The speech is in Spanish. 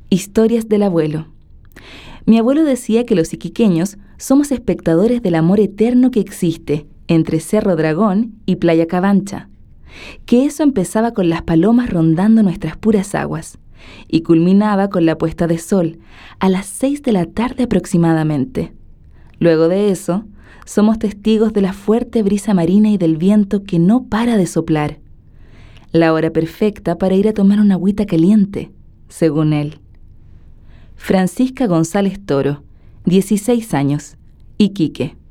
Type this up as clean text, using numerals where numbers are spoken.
Historias del abuelo. Mi abuelo decía que los iquiqueños somos espectadores del amor eterno que existe entre Cerro Dragón y Playa Cabancha, que eso empezaba con las palomas rondando nuestras puras aguas y culminaba con la puesta de sol a las 6 de la tarde aproximadamente. Luego de eso, somos testigos de la fuerte brisa marina y del viento que no para de soplar. La hora perfecta para ir a tomar una agüita caliente, según él. Francisca González Toro, 16 años, Iquique.